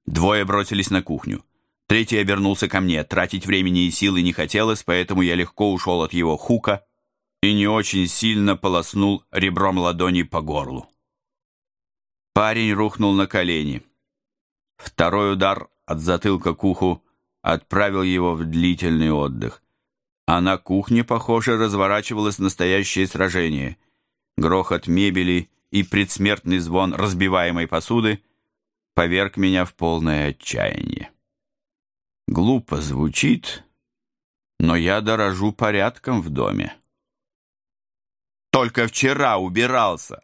Двое бросились на кухню. Третий обернулся ко мне. Тратить времени и силы не хотелось, поэтому я легко ушел от его хука и не очень сильно полоснул ребром ладони по горлу. Парень рухнул на колени. Второй удар от затылка к уху отправил его в длительный отдых. А на кухне, похоже, разворачивалось настоящее сражение. Грохот мебели и предсмертный звон разбиваемой посуды поверг меня в полное отчаяние. Глупо звучит, но я дорожу порядком в доме. Только вчера убирался.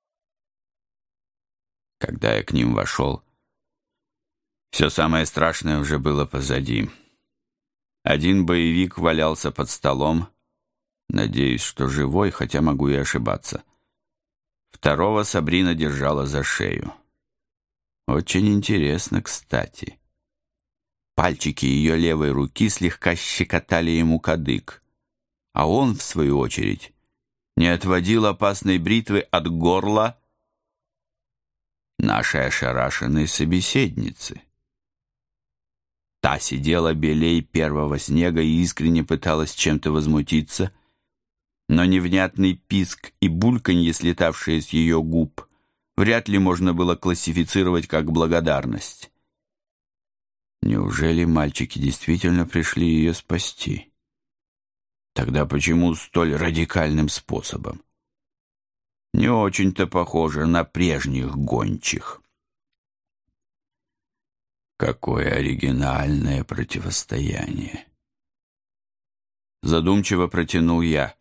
Когда я к ним вошел, все самое страшное уже было позади. Один боевик валялся под столом, надеюсь, что живой, хотя могу и ошибаться. Второго Сабрина держала за шею. Очень интересно, кстати. Пальчики ее левой руки слегка щекотали ему кадык, а он, в свою очередь, не отводил опасной бритвы от горла нашей ошарашенной собеседницы. Та сидела белей первого снега и искренне пыталась чем-то возмутиться, но невнятный писк и бульканье, слетавшие с ее губ, вряд ли можно было классифицировать как благодарность. Неужели мальчики действительно пришли ее спасти? Тогда почему столь радикальным способом? Не очень-то похоже на прежних гончих. Какое оригинальное противостояние. Задумчиво протянул я.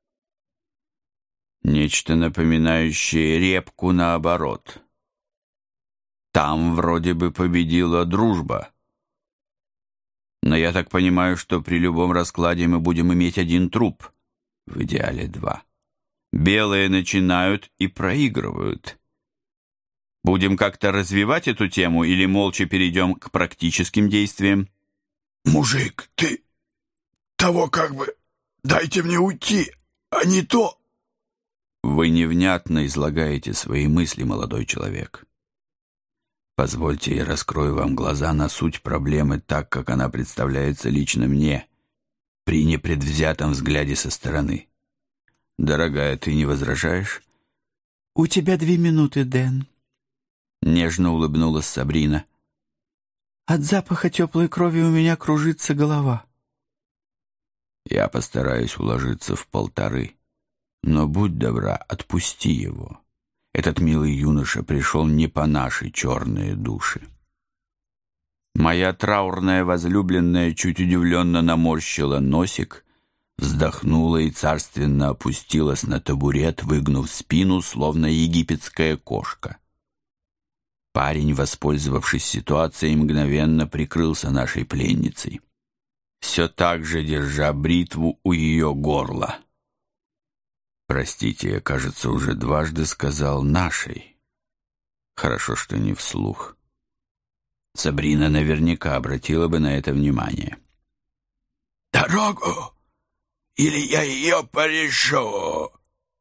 Нечто напоминающее репку наоборот. Там вроде бы победила дружба. Но я так понимаю, что при любом раскладе мы будем иметь один труп, в идеале два. Белые начинают и проигрывают. Будем как-то развивать эту тему или молча перейдем к практическим действиям? Мужик, ты того как бы дайте мне уйти, а не то... Вы невнятно излагаете свои мысли, молодой человек. Позвольте, я раскрою вам глаза на суть проблемы так, как она представляется лично мне, при непредвзятом взгляде со стороны. Дорогая, ты не возражаешь? «У тебя 2 минуты, Дэн», — нежно улыбнулась Сабрина. «От запаха теплой крови у меня кружится голова». Я постараюсь уложиться в 1,5, но будь добра, отпусти его. Этот милый юноша пришел не по нашей черные души. Моя траурная возлюбленная чуть удивленно наморщила носик, вздохнула и царственно опустилась на табурет, выгнув спину, словно египетская кошка. Парень, воспользовавшись ситуацией, мгновенно прикрылся нашей пленницей, все так же держа бритву у ее горла. Простите, я, кажется, уже дважды сказал «нашей». Хорошо, что не вслух. Сабрина наверняка обратила бы на это внимание. «Дорогу! Или я ее порешу!»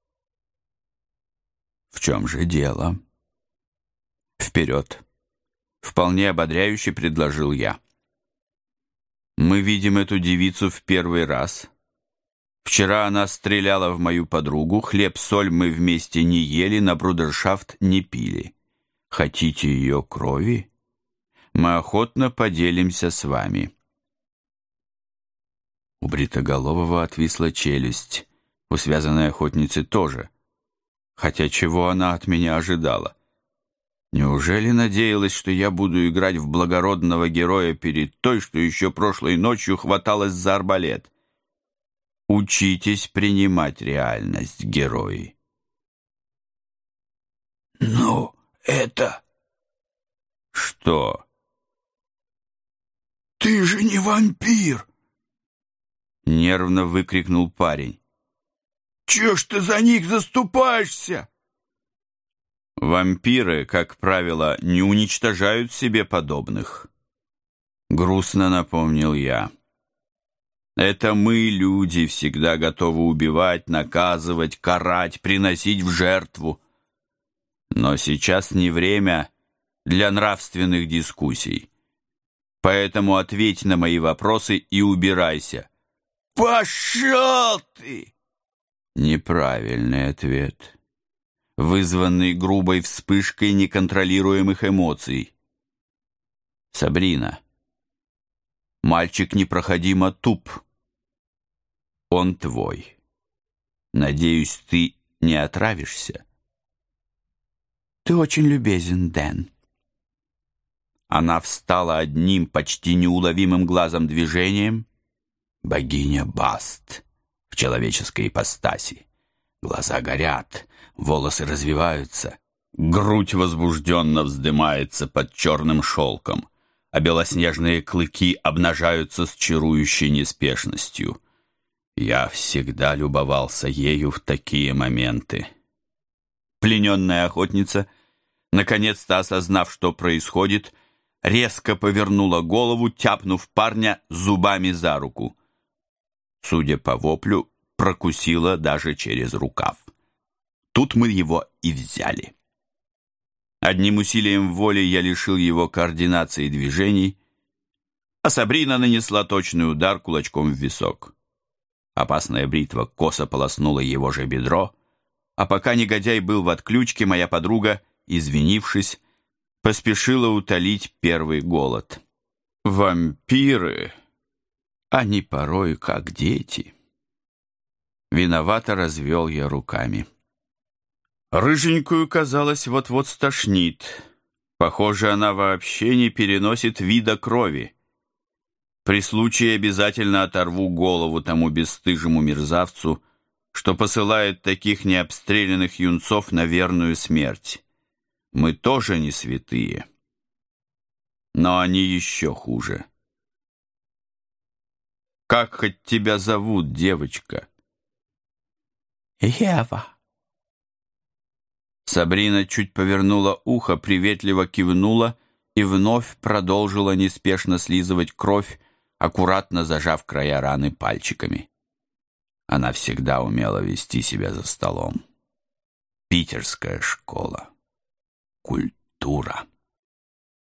В чем же дело? Вперед! Вполне ободряюще предложил я. Мы видим эту девицу в первый раз. Вчера она стреляла в мою подругу, хлеб-соль мы вместе не ели, на брудершафт не пили. Хотите ее крови? Мы охотно поделимся с вами. У бритоголового отвисла челюсть, у связанной охотницы тоже. Хотя чего она от меня ожидала? Неужели надеялась, что я буду играть в благородного героя перед той, что еще прошлой ночью хваталась за арбалет? Учитесь принимать реальность, герои. «Ну, это...» «Что?» «Ты же не вампир!» Нервно выкрикнул парень. «Чего ж ты за них заступаешься?» Вампиры, как правило, не уничтожают себе подобных. Грустно напомнил я. Это мы, люди, всегда готовы убивать, наказывать, карать, приносить в жертву. Но сейчас не время для нравственных дискуссий. Поэтому ответь на мои вопросы и убирайся. Пошел ты! Неправильный ответ, вызванный грубой вспышкой неконтролируемых эмоций. Сабрина, мальчик непроходимо туп. Он твой. Надеюсь, ты не отравишься? Ты очень любезен, Дэн. Она встала одним почти неуловимым глазом движением. Богиня Баст в человеческой ипостаси. Глаза горят, волосы развиваются, грудь возбужденно вздымается под черным шелком, а белоснежные клыки обнажаются с чарующей неспешностью. Я всегда любовался ею в такие моменты. Плененная охотница, наконец-то осознав, что происходит, резко повернула голову, тяпнув парня зубами за руку. Судя по воплю, прокусила даже через рукав. Тут мы его и взяли. Одним усилием воли я лишил его координации движений, а Сабрина нанесла точный удар кулачком в висок. Опасная бритва косо полоснула его же бедро, а пока негодяй был в отключке, моя подруга, извинившись, поспешила утолить первый голод. Вампиры, они порой как дети. Виновато развел я руками. Рыженькую, казалось, вот-вот стошнит. Похоже, она вообще не переносит вида крови. При случае обязательно оторву голову тому бесстыжему мерзавцу, что посылает таких необстрелянных юнцов на верную смерть. Мы тоже не святые. Но они еще хуже. Как хоть тебя зовут, девочка? Ева. Сабрина чуть повернула ухо, приветливо кивнула и вновь продолжила неспешно слизывать кровь, аккуратно зажав края раны пальчиками. Она всегда умела вести себя за столом. Питерская школа. Культура.